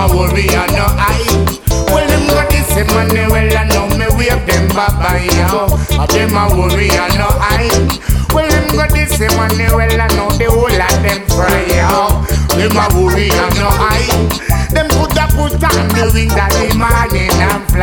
a worry and no I. Well, them got this money, well, I know me wave them bye-bye, yo. Them a worry and no I. Well, them got this money, well, I know the whole of them fry, yo. Them a worry and no I. Them coulda put on the wings of the morning and